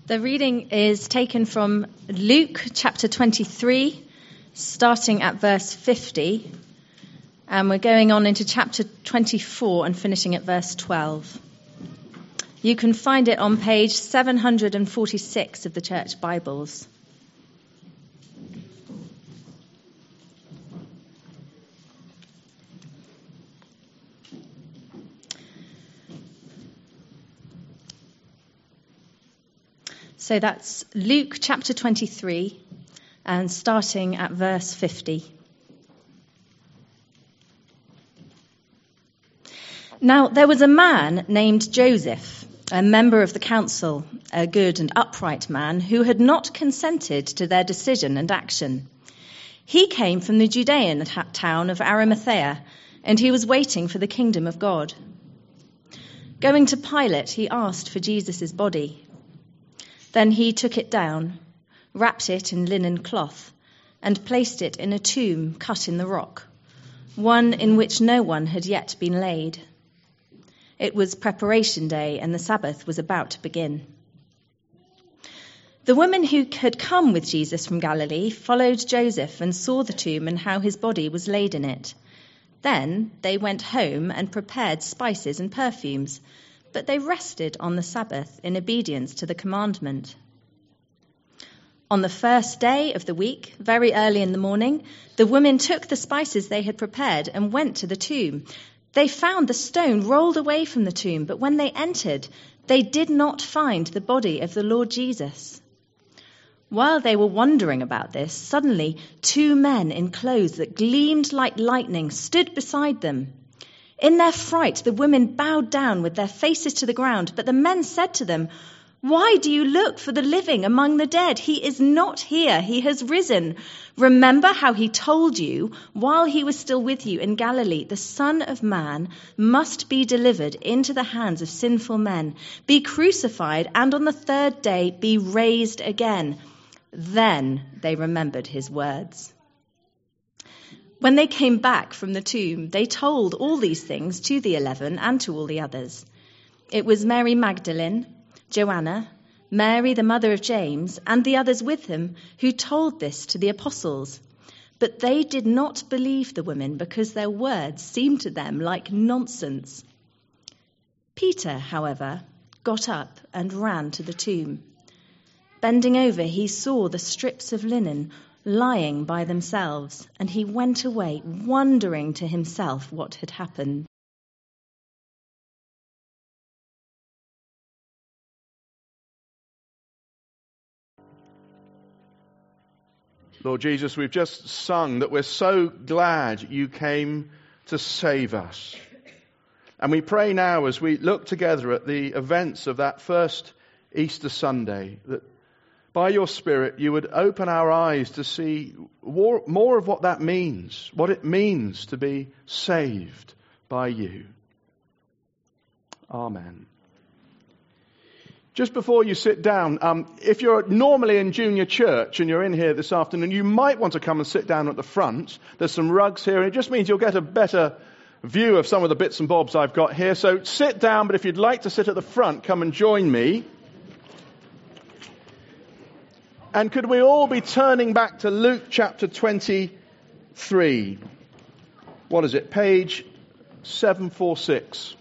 The reading is taken from Luke chapter 23, starting at verse 50, and we're going on into chapter 24 and finishing at verse 12. You can find it on page 746 of the Church Bibles. So that's Luke chapter 23 and starting at verse 50. Now there was a man named Joseph, a member of the council, a good and upright man who had not consented to their decision and action. He came from the Judean town of Arimathea, and he was waiting for the kingdom of God. Going to Pilate, he asked for Jesus' body. Then he took it down, wrapped it in linen cloth, and placed it in a tomb cut in the rock, one in which no one had yet been laid. It was preparation day, and the Sabbath was about to begin. The women who had come with Jesus from Galilee followed Joseph and saw the tomb and how his body was laid in it. Then they went home and prepared spices and perfumes, but they rested on the Sabbath in obedience to the commandment. On the first day of the week, very early in the morning, the women took the spices they had prepared and went to the tomb. They found the stone rolled away from the tomb, but when they entered, they did not find the body of the Lord Jesus. While they were wondering about this, suddenly 2 men in clothes that gleamed like lightning stood beside them. In their fright, the women bowed down with their faces to the ground, but the men said to them, "Why do you look for the living among the dead? He is not here, he has risen. Remember how he told you while he was still with you in Galilee, the Son of Man must be delivered into the hands of sinful men, be crucified, and on the 3rd day be raised again." Then they remembered his words. When they came back from the tomb, they told all these things to the 11 and to all the others. It was Mary Magdalene, Joanna, Mary the mother of James, and the others with him who told this to the apostles. But they did not believe the women because their words seemed to them like nonsense. Peter, however, got up and ran to the tomb. Bending over, he saw the strips of linen lying by themselves, and he went away, wondering to himself what had happened. Lord Jesus, we've just sung that we're so glad you came to save us. And we pray now as we look together at the events of that first Easter Sunday, that by your Spirit, you would open our eyes to see more of what that means, what it means to be saved by you. Amen. Just before you sit down, if you're normally in junior church and you're in here this afternoon, you might want to come and sit down at the front. There's some rugs here, and it just means you'll get a better view of some of the bits and bobs I've got here. So sit down, but if you'd like to sit at the front, come and join me. And could we all be turning back to Luke chapter 23? What is it? Page 746.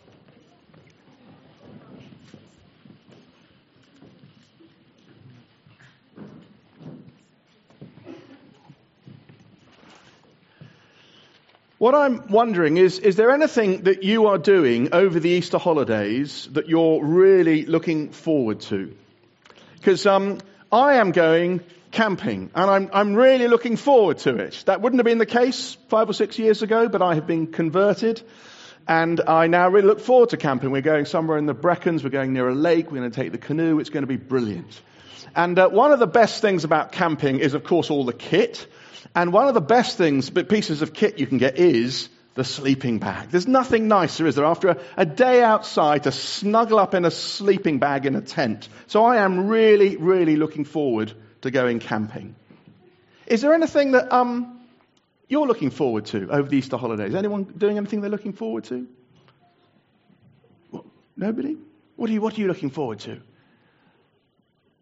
What I'm wondering is there anything that you are doing over the Easter holidays that you're really looking forward to? Because I am going camping, and I'm really looking forward to it. That wouldn't have been the case 5 or 6 years ago, but I have been converted, and I now really look forward to camping. We're going somewhere in the Brecons, we're going near a lake, we're going to take the canoe, it's going to be brilliant. And one of the best things about camping is, of course, all the kit, and one of the best pieces of kit you can get is the sleeping bag. There's nothing nicer, is there, after a day outside to snuggle up in a sleeping bag in a tent. So I am really, really looking forward to going camping. Is there anything that you're looking forward to over the Easter holidays? Anyone doing anything they're looking forward to? What, nobody? What are you looking forward to?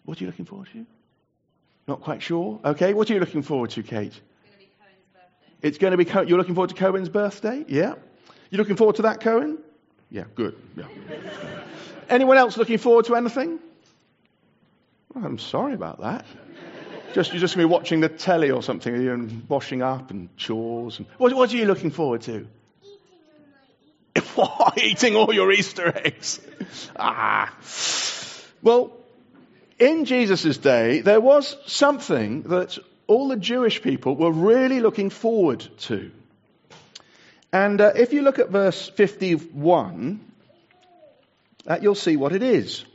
What are you looking forward to? Not quite sure. Okay, what are you looking forward to, Kate? It's going to be you're looking forward to Cohen's birthday? Yeah. You looking forward to that, Cohen? Yeah, good. Yeah. Anyone else looking forward to anything? Well, I'm sorry about that. You're just going to be watching the telly or something, and washing up and chores. And what are you looking forward to? Eating all your Easter eggs. Well, in Jesus' day, there was something that all the Jewish people were really looking forward to. And if you look at verse 51, you'll see what it is.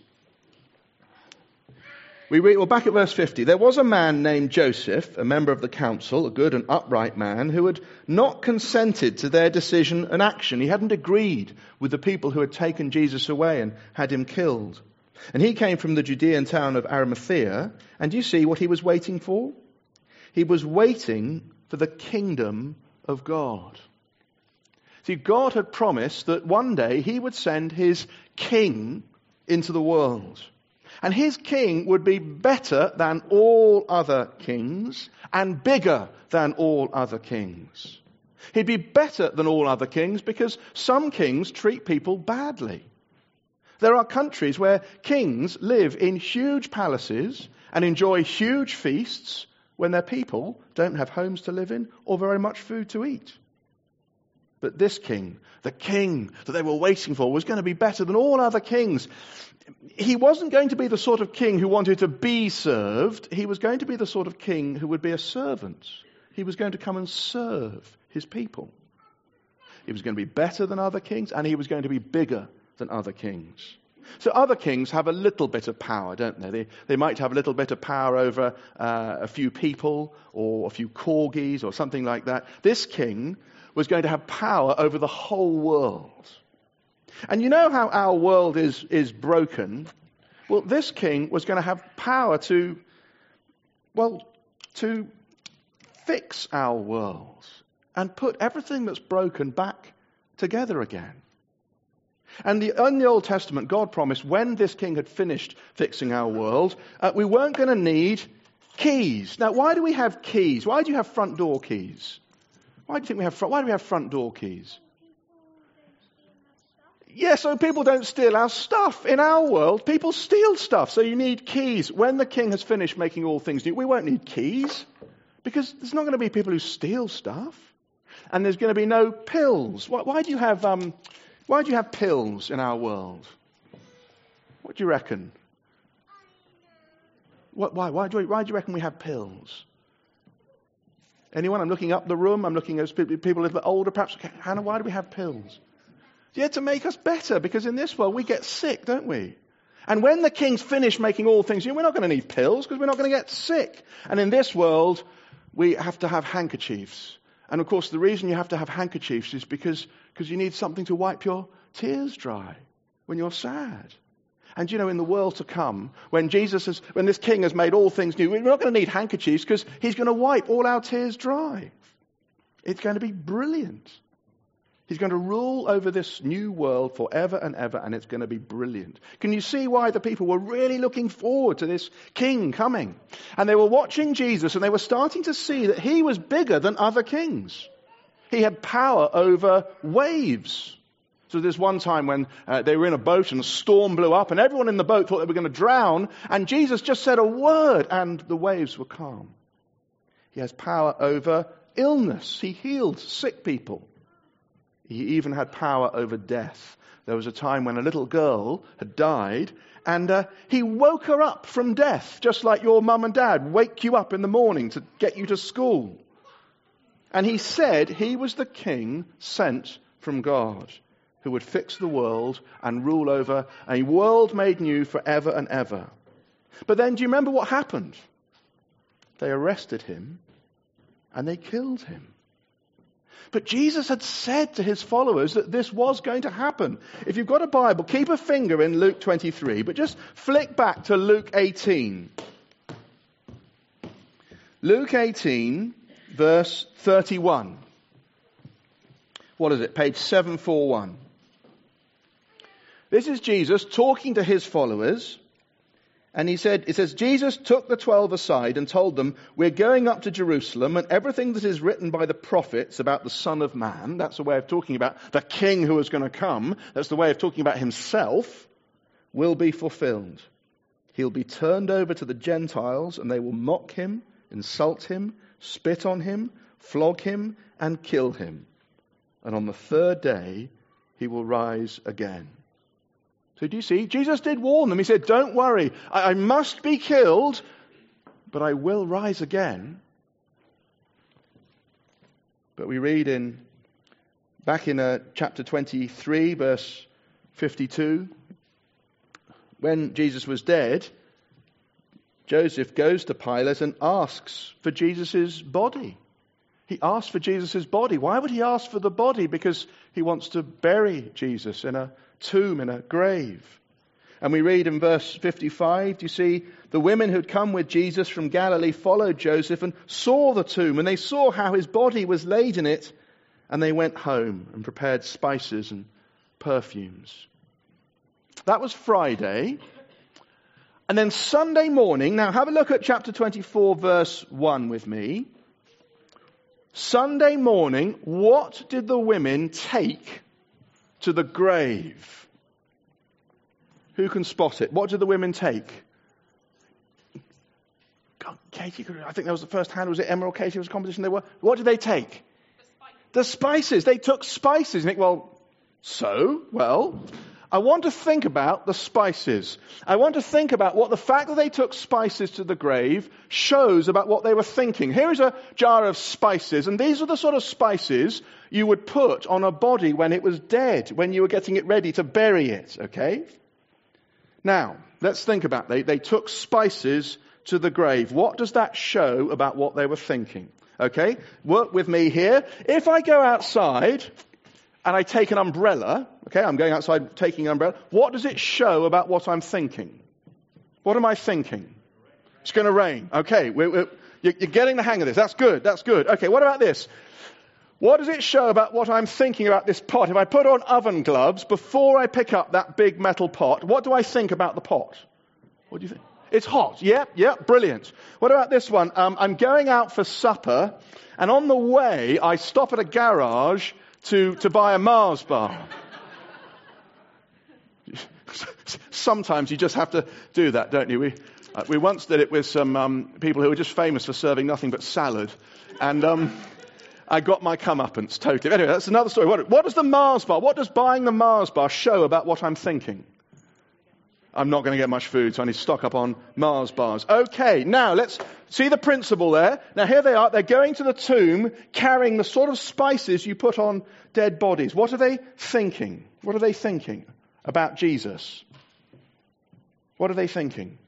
We're back at verse 50. There was a man named Joseph, a member of the council, a good and upright man, who had not consented to their decision and action. He hadn't agreed with the people who had taken Jesus away and had him killed. And he came from the Judean town of Arimathea. And you see what he was waiting for? He was waiting for the kingdom of God. See, God had promised that one day he would send his king into the world. And his king would be better than all other kings and bigger than all other kings. He'd be better than all other kings because some kings treat people badly. There are countries where kings live in huge palaces and enjoy huge feasts when their people don't have homes to live in or very much food to eat. But this king, the king that they were waiting for, was going to be better than all other kings. He wasn't going to be the sort of king who wanted to be served. He was going to be the sort of king who would be a servant. He was going to come and serve his people. He was going to be better than other kings, and he was going to be bigger than other kings. So other kings have a little bit of power, don't they? They might have a little bit of power over a few people or a few corgis or something like that. This king was going to have power over the whole world. And you know how our world is broken? Well, this king was going to have power to fix our world and put everything that's broken back together again. And in the Old Testament, God promised when this king had finished fixing our world, we weren't going to need keys. Now, why do we have keys? Why do you have front door keys? Why do we have front door keys? Yeah, so people don't steal our stuff. In our world, people steal stuff, so you need keys. When the king has finished making all things new, we won't need keys, because there's not going to be people who steal stuff. And there's going to be no pills. Why do you have pills in our world? What do you reckon? Why do you reckon we have pills? Anyone? I'm looking up the room. I'm looking at people a little bit older, perhaps. Hannah, why do we have pills? Yeah, to make us better, because in this world we get sick, don't we? And when the king's finished making all things new, we're not going to need pills because we're not going to get sick. And in this world, we have to have handkerchiefs. And of course, the reason you have to have handkerchiefs is because you need something to wipe your tears dry when you're sad. And in the world to come, when this king has made all things new, we're not going to need handkerchiefs because he's going to wipe all our tears dry. It's going to be brilliant. He's going to rule over this new world forever and ever, and it's going to be brilliant. Can you see why the people were really looking forward to this king coming? And they were watching Jesus, and they were starting to see that he was bigger than other kings. He had power over waves. So there's one time when they were in a boat and a storm blew up, and everyone in the boat thought they were going to drown, and Jesus just said a word, and the waves were calm. He has power over illness. He healed sick people. He even had power over death. There was a time when a little girl had died, and he woke her up from death, just like your mum and dad wake you up in the morning to get you to school. And he said he was the king sent from God, who would fix the world and rule over a world made new forever and ever. But then, do you remember what happened? They arrested him, and they killed him. But Jesus had said to his followers that this was going to happen. If you've got a Bible, keep a finger in Luke 23, but just flick back to Luke 18. Luke 18, verse 31. What is it? Page 741. This is Jesus talking to his followers, And it says, Jesus took the 12 aside and told them, we're going up to Jerusalem, and everything that is written by the prophets about the Son of Man, that's a way of talking about the king who is going to come, that's the way of talking about himself, will be fulfilled. He'll be turned over to the Gentiles, and they will mock him, insult him, spit on him, flog him, and kill him. And on the third day, he will rise again. So do you see? Jesus did warn them. He said, don't worry, I must be killed, but I will rise again. But we read back in chapter 23, verse 52, when Jesus was dead, Joseph goes to Pilate and asks for Jesus' body. He asked for Jesus' body. Why would he ask for the body? Because he wants to bury Jesus in a tomb, in a grave. And we read in verse 55, do you see, the women who'd come with Jesus from Galilee followed Joseph and saw the tomb, and they saw how his body was laid in it, and they went home and prepared spices and perfumes. That was Friday. And then Sunday morning, now have a look at chapter 24, verse 1 with me. Sunday morning, what did the women take to the grave? Who can spot it? What did the women take? God, Katie, I think that was the first hand. Was it Emma or Katie? It was a competition. What did they take? The spices. They took spices. You think, well, I want to think about the spices. I want to think about what the fact that they took spices to the grave shows about what they were thinking. Here is a jar of spices, and these are the sort of spices you would put on a body when it was dead, when you were getting it ready to bury it, okay? Now, let's think about it. They took spices to the grave. What does that show about what they were thinking? Okay, work with me here. If I go outside and I take an umbrella, okay, I'm going outside taking an umbrella, what does it show about what I'm thinking? What am I thinking? It's going to rain. Okay, you're getting the hang of this. That's good. Okay, what about this? What does it show about what I'm thinking about this pot? If I put on oven gloves before I pick up that big metal pot, what do I think about the pot? What do you think? It's hot. Yep, brilliant. What about this one? I'm going out for supper, and on the way, I stop at a garage to buy a Mars bar. Sometimes you just have to do that, don't you? We once did it with some people who were just famous for serving nothing but salad, and I got my comeuppance totally. Anyway, that's another story. What does the Mars bar, what does buying the Mars bar show about what I'm thinking? I'm not going to get much food, so I need to stock up on Mars bars. Okay, now let's see the principle there. Now here they are. They're going to the tomb carrying the sort of spices you put on dead bodies. What are they thinking? What are they thinking about Jesus? What are they thinking?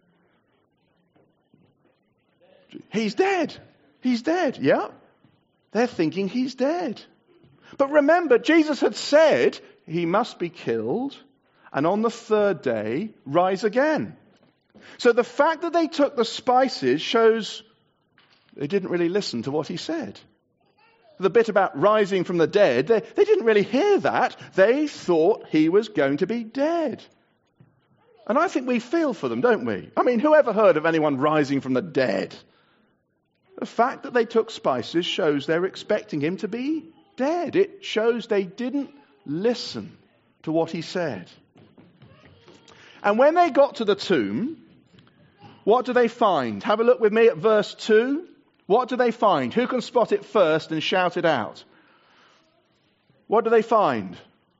He's dead. He's dead, yeah? They're thinking he's dead. But remember, Jesus had said he must be killed and on the third day, rise again. So the fact that they took the spices shows they didn't really listen to what he said. The bit about rising from the dead, they didn't really hear that. They thought he was going to be dead. And I think we feel for them, don't we? I mean, who ever heard of anyone rising from the dead? The fact that they took spices shows they're expecting him to be dead. It shows they didn't listen to what he said. And when they got to the tomb, what do they find? Have a look with me at verse 2. What do they find? Who can spot it first and shout it out? What do they find?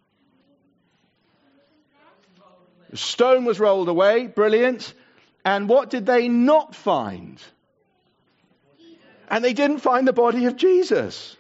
The stone was rolled away. Brilliant. And what did they not find? And they didn't find the body of Jesus.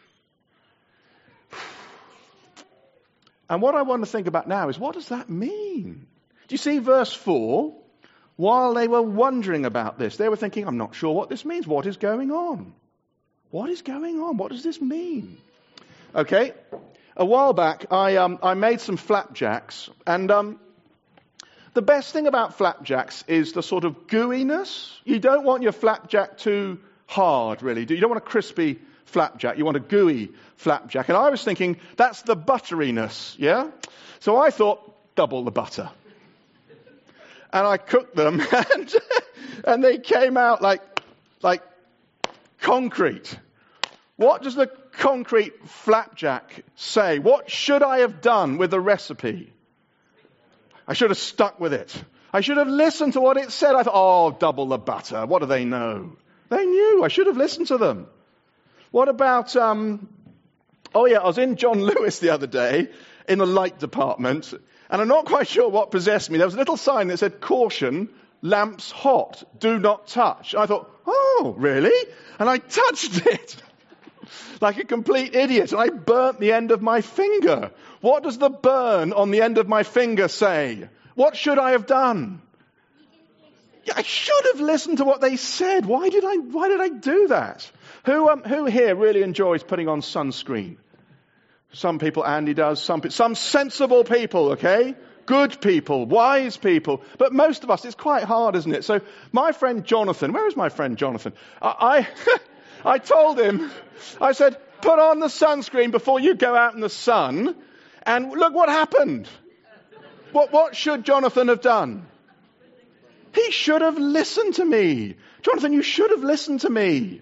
And what I want to think about now is, what does that mean? Do you see verse 4? While they were wondering about this, they were thinking, I'm not sure what this means. What is going on? What is going on? What does this mean? Okay, a while back, I made some flapjacks. And the best thing about flapjacks is the sort of gooiness. You don't want your flapjack too hard, really. You don't want a crispy flapjack. You want a gooey flapjack. And I was thinking, that's the butteriness, yeah? So I thought, double the butter. and I cooked them, and they came out like concrete. What does the concrete flapjack say? What should I have done with the recipe? I should have stuck with it. I should have listened to what it said. I thought, oh, double the butter. What do they know? They knew. I should have listened to them. What about, I was in John Lewis the other day in the light department, and I'm not quite sure what possessed me. There was a little sign that said, caution, lamps hot, do not touch. I thought, oh, really? And I touched it like a complete idiot, and I burnt the end of my finger. What does the burn on the end of my finger say? What should I have done? I should have listened to what they said. Why did I do that? Who here really enjoys putting on sunscreen? Some people, Andy does. Some sensible people, okay? Good people, wise people. But most of us, it's quite hard, isn't it? So my friend Jonathan, where is my friend Jonathan? I told him, I said, put on the sunscreen before you go out in the sun. And look what happened. What should Jonathan have done? He should have listened to me. Jonathan, you should have listened to me.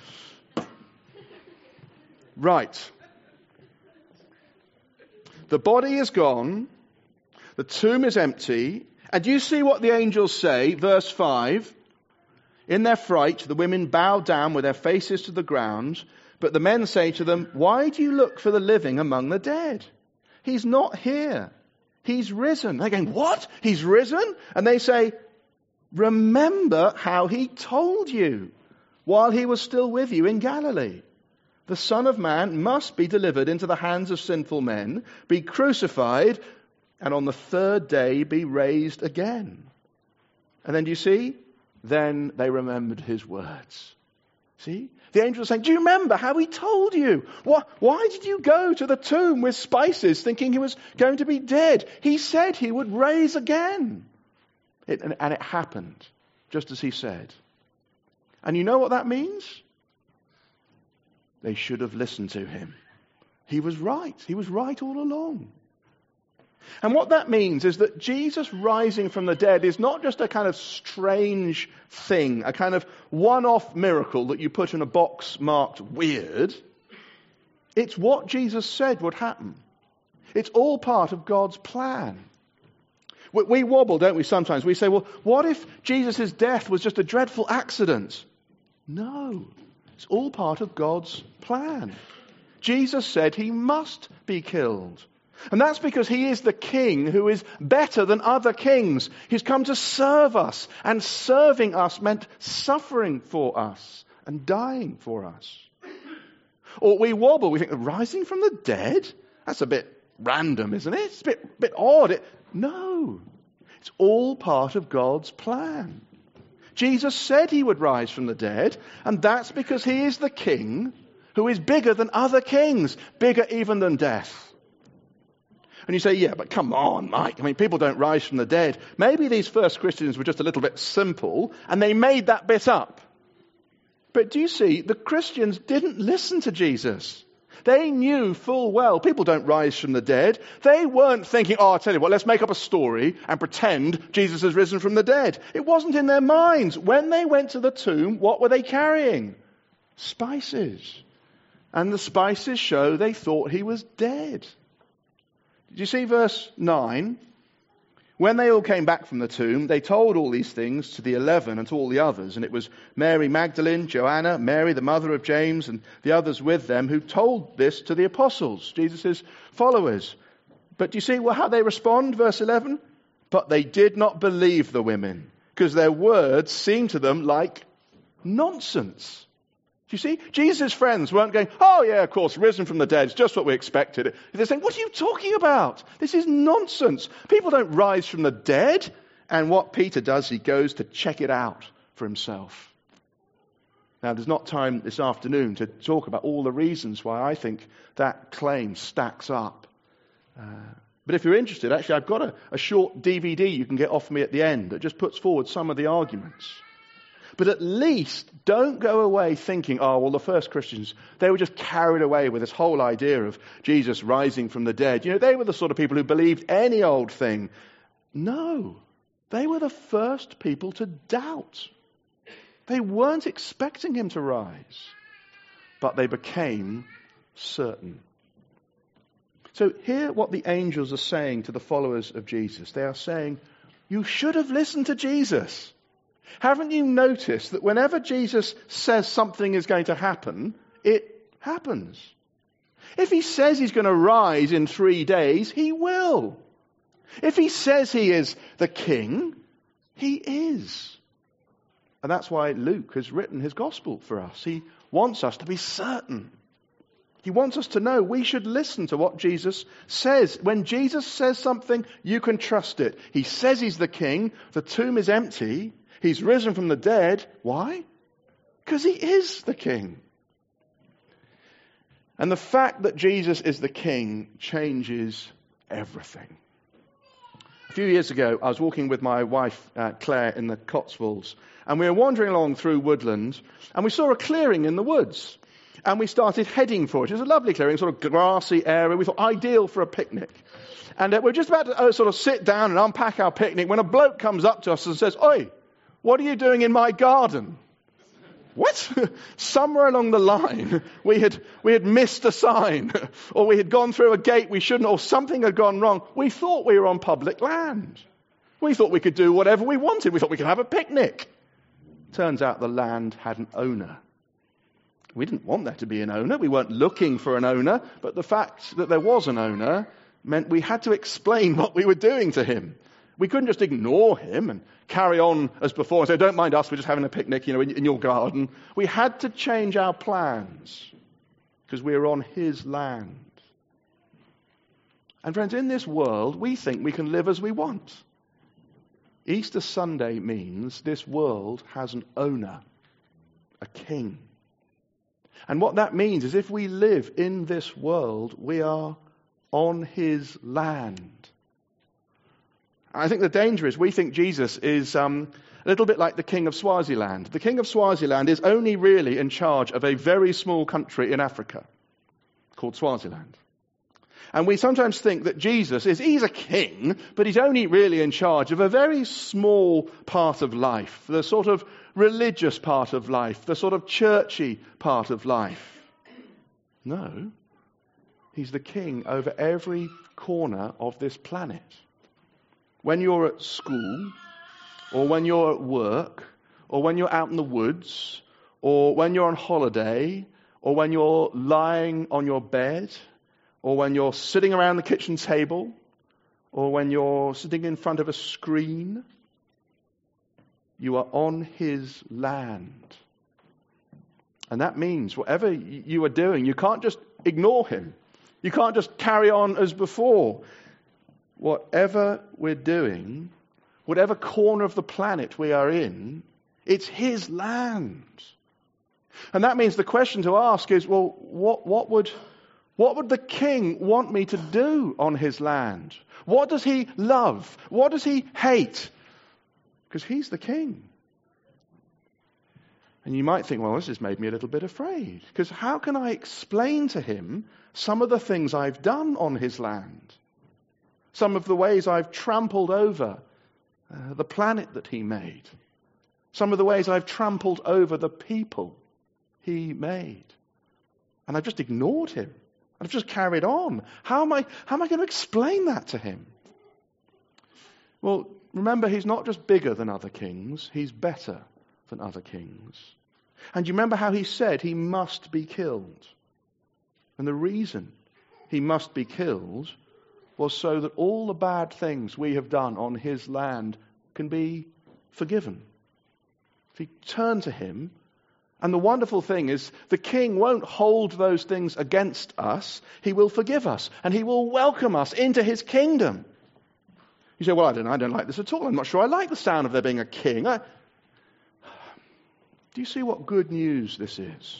Right. The body is gone. The tomb is empty. And do you see what the angels say? Verse 5. In their fright, the women bow down with their faces to the ground. But the men say to them, why do you look for the living among the dead? He's not here. He's risen. They're going, what? He's risen? And they say, remember how he told you while he was still with you in Galilee. The Son of Man must be delivered into the hands of sinful men, be crucified, and on the third day be raised again. And then do you see? Then they remembered his words. See? The angel was saying, do you remember how he told you? Why did you go to the tomb with spices thinking he was going to be dead? He said he would rise again. And it happened, just as he said. And you know what that means? They should have listened to him. He was right. He was right all along. And what that means is that Jesus rising from the dead is not just a kind of strange thing, a kind of one-off miracle that you put in a box marked weird. It's what Jesus said would happen. It's all part of God's plan. We wobble, don't we, sometimes? We say, well, what if Jesus' death was just a dreadful accident? No. It's all part of God's plan. Jesus said he must be killed. And that's because he is the king who is better than other kings. He's come to serve us. And serving us meant suffering for us and dying for us. Or we wobble. We think, rising from the dead? That's a bit random, isn't it? It's a bit odd. No. It's all part of God's plan. Jesus said he would rise from the dead. And that's because he is the king who is bigger than other kings. Bigger even than death. And you say, yeah, but come on, Mike. I mean, people don't rise from the dead. Maybe these first Christians were just a little bit simple and they made that bit up. But do you see, the Christians didn't listen to Jesus. They knew full well people don't rise from the dead. They weren't thinking, oh, I'll tell you what, let's make up a story and pretend Jesus has risen from the dead. It wasn't in their minds. When they went to the tomb, what were they carrying? Spices. And the spices show they thought he was dead. Did you see verse 9? When they all came back from the tomb, they told all these things to the 11 and to all the others. And it was Mary Magdalene, Joanna, Mary the mother of James, and the others with them who told this to the apostles, Jesus' followers. But do you see how they respond? Verse 11. But they did not believe the women, because their words seemed to them like nonsense. Do you see? Jesus' friends weren't going, oh yeah, of course, risen from the dead, it's just what we expected. They're saying, what are you talking about? This is nonsense. People don't rise from the dead. And what Peter does, he goes to check it out for himself. Now, there's not time this afternoon to talk about all the reasons why I think that claim stacks up. But if you're interested, actually, I've got a short DVD you can get off me at the end that just puts forward some of the arguments. But at least don't go away thinking, oh, well, the first Christians, they were just carried away with this whole idea of Jesus rising from the dead. You know, they were the sort of people who believed any old thing. No. They were the first people to doubt. They weren't expecting him to rise, but they became certain. So hear what the angels are saying to the followers of Jesus. They are saying, you should have listened to Jesus. Haven't you noticed that whenever Jesus says something is going to happen, it happens? If he says he's going to rise in 3 days, he will. If he says he is the king, he is. And that's why Luke has written his gospel for us. He wants us to be certain. He wants us to know we should listen to what Jesus says. When Jesus says something, you can trust it. He says he's the king. The tomb is empty. He's risen from the dead. Why? Because he is the king. And the fact that Jesus is the king changes everything. A few years ago, I was walking with my wife, Claire, in the Cotswolds. And we were wandering along through woodland. And we saw a clearing in the woods. And we started heading for it. It was a lovely clearing, sort of grassy area. We thought ideal for a picnic. And we're just about to sort of sit down and unpack our picnic when a bloke comes up to us and says, "Oi, what are you doing in my garden?" What? Somewhere along the line, we had missed a sign, or we had gone through a gate we shouldn't, or something had gone wrong. We thought we were on public land. We thought we could do whatever we wanted. We thought we could have a picnic. Turns out the land had an owner. We didn't want there to be an owner. We weren't looking for an owner. But the fact that there was an owner meant we had to explain what we were doing to him. We couldn't just ignore him and carry on as before and say, "Don't mind us, we're just having a picnic, in your garden." We had to change our plans because we were on his land. And friends, in this world, we think we can live as we want. Easter Sunday means this world has an owner, a king. And what that means is if we live in this world, we are on his land. I think the danger is we think Jesus is a little bit like the king of Swaziland. The king of Swaziland is only really in charge of a very small country in Africa called Swaziland. And we sometimes think that he's a king, but he's only really in charge of a very small part of life, the sort of religious part of life, the sort of churchy part of life. No, he's the king over every corner of this planet. When you're at school, or when you're at work, or when you're out in the woods, or when you're on holiday, or when you're lying on your bed, or when you're sitting around the kitchen table, or when you're sitting in front of a screen, you are on his land. And that means whatever you are doing, you can't just ignore him. You can't just carry on as before. Whatever we're doing, whatever corner of the planet we are in, it's his land. And that means the question to ask is, well, what would the king want me to do on his land? What does he love? What does he hate? Because he's the king. And you might think, well, this has made me a little bit afraid. Because how can I explain to him some of the things I've done on his land? Some of the ways I've trampled over the planet that he made. Some of the ways I've trampled over the people he made. And I've just ignored him. I've just carried on. How am I going to explain that to him? Well, remember, he's not just bigger than other kings. He's better than other kings. And you remember how he said he must be killed. And the reason he must be killed was so that all the bad things we have done on his land can be forgiven. If we turn to him, and the wonderful thing is the king won't hold those things against us. He will forgive us, and he will welcome us into his kingdom. You say, well, I don't like this at all. I'm not sure I like the sound of there being a king. Do you see what good news this is?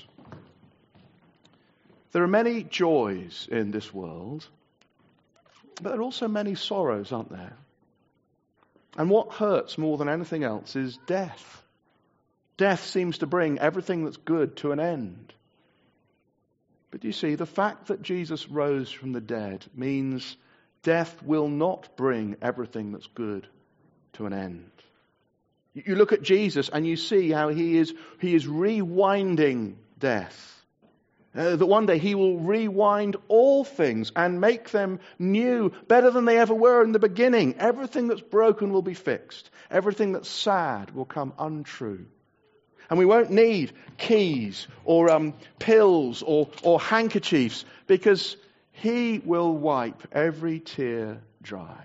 There are many joys in this world, but there are also many sorrows, aren't there? And what hurts more than anything else is death. Death seems to bring everything that's good to an end. But you see, the fact that Jesus rose from the dead means death will not bring everything that's good to an end. You look at Jesus and you see how he is rewinding death. That one day he will rewind all things and make them new, better than they ever were in the beginning. Everything that's broken will be fixed. Everything that's sad will come untrue. And we won't need keys or pills or handkerchiefs, because he will wipe every tear dry.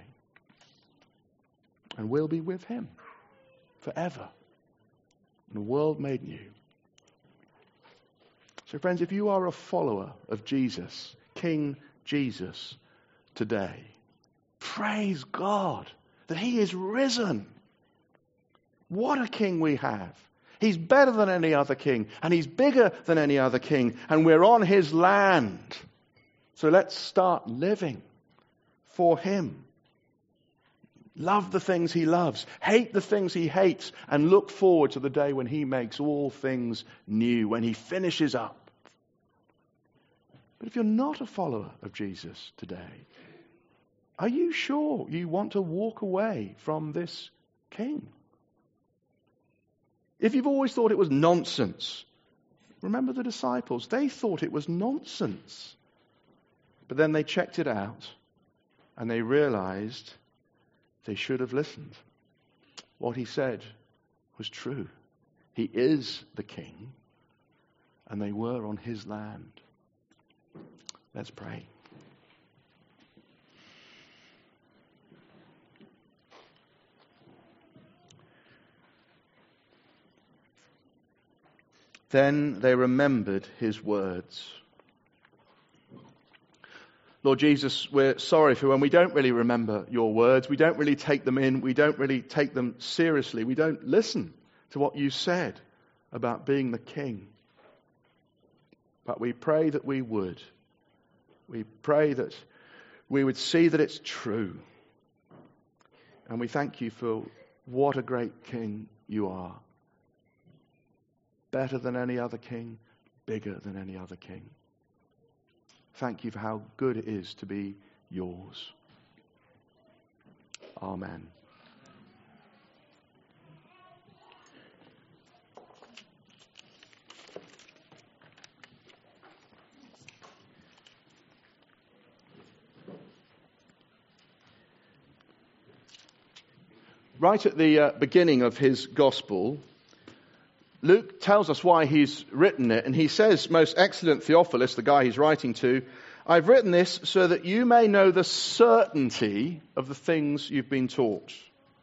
And we'll be with him forever in a world made new. So friends, if you are a follower of Jesus, King Jesus, today, praise God that he is risen. What a king we have. He's better than any other king, and he's bigger than any other king, and we're on his land. So let's start living for him. Love the things he loves, hate the things he hates, and look forward to the day when he makes all things new, when he finishes up. But if you're not a follower of Jesus today, are you sure you want to walk away from this king? If you've always thought it was nonsense, remember the disciples. They thought it was nonsense. But then they checked it out and they realized they should have listened. What he said was true. He is the king, and they were on his land. Let's pray. Then they remembered his words. Lord Jesus, we're sorry for when we don't really remember your words. We don't really take them in. We don't really take them seriously. We don't listen to what you said about being the king. But we pray that we would. We pray that we would see that it's true. And we thank you for what a great king you are. Better than any other king, bigger than any other king. Thank you for how good it is to be yours. Amen. Right at the beginning of his gospel, Luke tells us why he's written it, and he says, most excellent Theophilus, the guy he's writing to, I've written this so that you may know the certainty of the things you've been taught.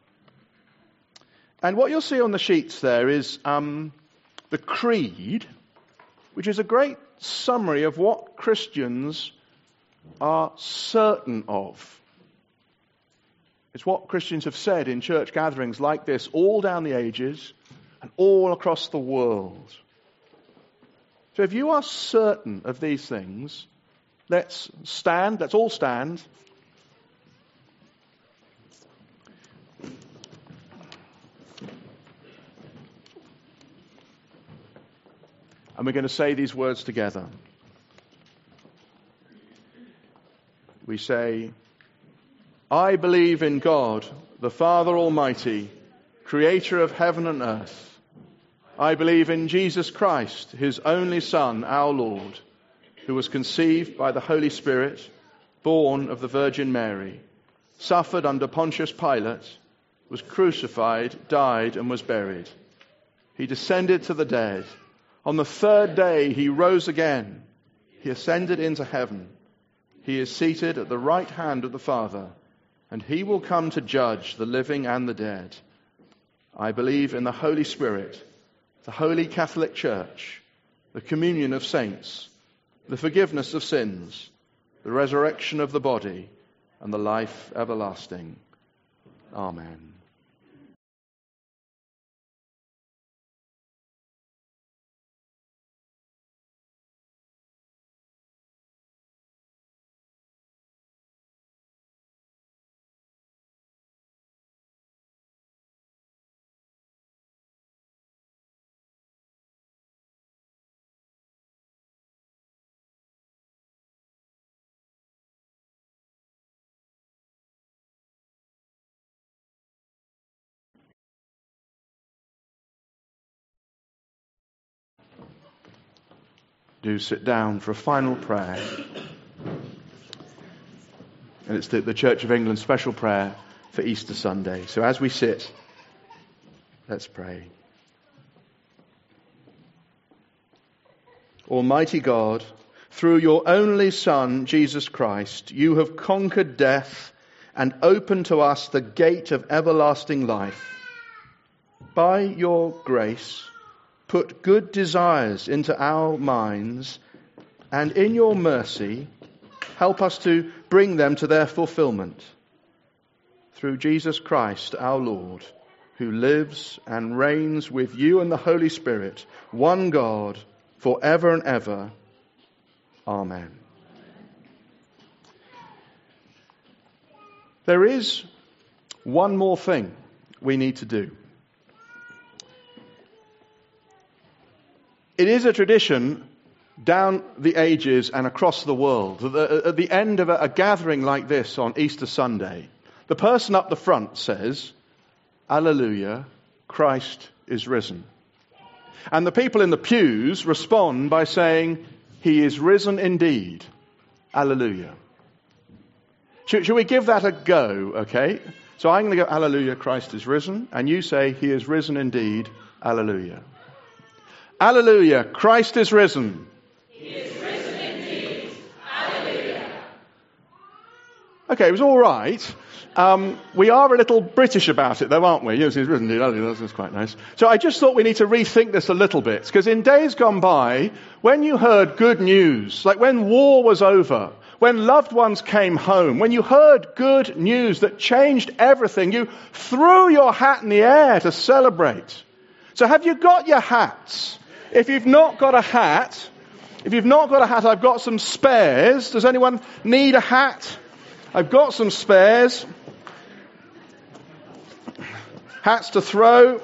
And what you'll see on the sheets there is the creed, which is a great summary of what Christians are certain of. It's what Christians have said in church gatherings like this all down the ages and all across the world. So if you are certain of these things, let's all stand. And we're going to say these words together. We say, I believe in God, the Father Almighty, creator of heaven and earth. I believe in Jesus Christ, his only Son, our Lord, who was conceived by the Holy Spirit, born of the Virgin Mary, suffered under Pontius Pilate, was crucified, died, and was buried. He descended to the dead. On the third day he rose again. He ascended into heaven. He is seated at the right hand of the Father, and he will come to judge the living and the dead. I believe in the Holy Spirit, the Holy Catholic Church, the communion of saints, the forgiveness of sins, the resurrection of the body, and the life everlasting. Amen. do sit down for a final prayer. And it's the Church of England special prayer for Easter Sunday. So as we sit, let's pray. Almighty God, through your only Son, Jesus Christ, you have conquered death and opened to us the gate of everlasting life. By your grace, put good desires into our minds, and in your mercy, help us to bring them to their fulfillment. Through Jesus Christ, our Lord, who lives and reigns with you and the Holy Spirit, one God, forever and ever. Amen. There is one more thing we need to do. It is a tradition down the ages and across the world that at the end of a gathering like this on Easter Sunday, the person up the front says, "Alleluia, Christ is risen." And the people in the pews respond by saying, "He is risen indeed. Alleluia." Should we give that a go, okay? So I'm going to go, "Alleluia, Christ is risen." And you say, "He is risen indeed. Alleluia." Alleluia, Christ is risen. He is risen indeed. Alleluia. Okay, it was all right. We are a little British about it though, aren't we? Yes, he's risen indeed. Alleluia, that's quite nice. So I just thought we need to rethink this a little bit. Because in days gone by, when you heard good news, like when war was over, when loved ones came home, when you heard good news that changed everything, you threw your hat in the air to celebrate. So have you got your hats? If you've not got a hat, I've got some spares. Does anyone need a hat? I've got some spares. Hats to throw.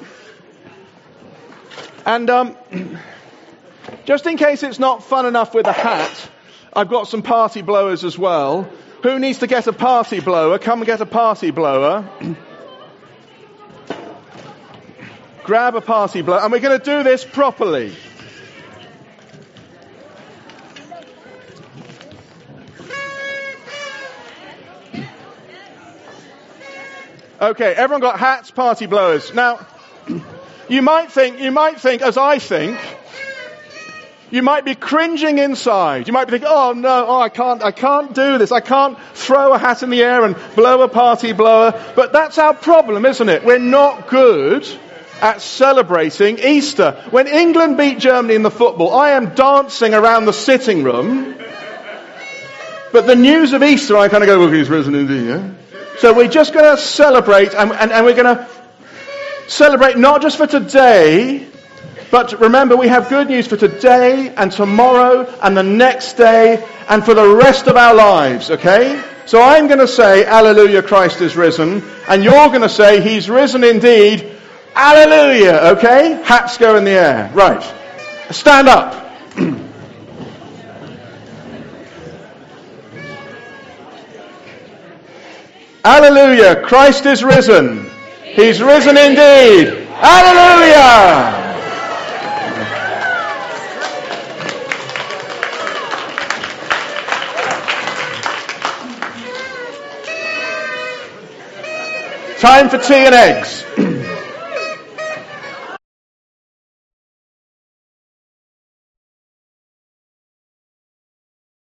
And just in case it's not fun enough with a hat, I've got some party blowers as well. Who needs to get a party blower? Come and get a party blower. Grab a party blower. And we're going to do this properly. Okay, everyone got hats, party blowers. Now, you might think, as I think, you might be cringing inside. You might be thinking, "Oh no, I can't do this. I can't throw a hat in the air and blow a party blower." But that's our problem, isn't it? We're not good at celebrating Easter. When England beat Germany in the football, I am dancing around the sitting room. But the news of Easter, I kind of go, "Well, he's risen indeed." Yeah? So we're just going to celebrate, and we're going to celebrate not just for today, but remember we have good news for today and tomorrow and the next day and for the rest of our lives, okay? So I'm going to say, "Alleluia, Christ is risen," and you're going to say, "He's risen indeed. Alleluia," okay? Hats go in the air. Right. Stand up. Alleluia, Christ is risen. He's risen indeed. Alleluia. Time for tea and eggs.